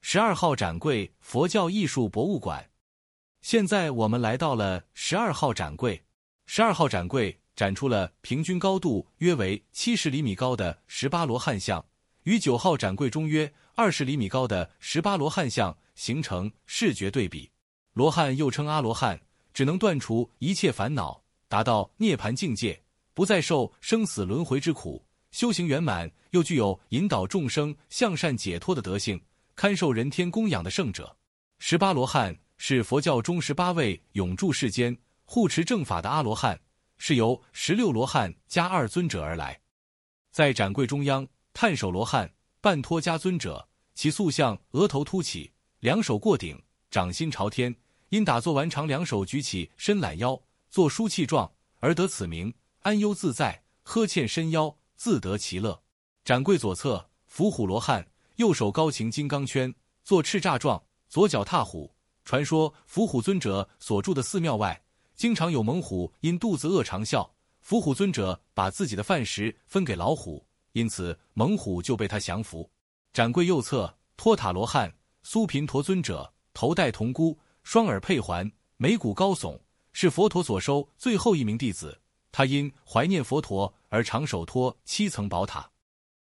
12号展柜佛教艺术博物馆。现在我们来到了12号展柜。12号展柜展出了平均高度约为70厘米高的18罗汉像，与9号展柜中约20厘米高的18罗汉像形成视觉对比。罗汉又称阿罗汉，只能断除一切烦恼，达到涅槃境界，不再受生死轮回之苦，修行圆满，又具有引导众生向善解脱的德性，堪受人天供养的圣者。18罗汉是佛教中18位永驻世间、护持正法的阿罗汉，是由16罗汉加2尊者而来。在展柜中央，探手罗汉半托迦尊者，其塑像额头凸起，两手过顶，掌心朝天，因打坐完常两手举起，伸懒腰，作舒气状，而得此名，安悠自在，呵欠伸腰，自得其乐。展柜左侧，伏虎罗汉右手高擎金刚圈，作叱咤状，左脚踏虎。传说伏虎尊者所住的寺庙外，经常有猛虎因肚子饿长啸，伏虎尊者把自己的饭食分给老虎，因此猛虎就被他降服。展柜右侧，托塔罗汉苏频陀尊者，头戴铜箍，双耳佩环，眉骨高耸，是佛陀所收最后一名弟子。他因怀念佛陀而常手托7层宝塔。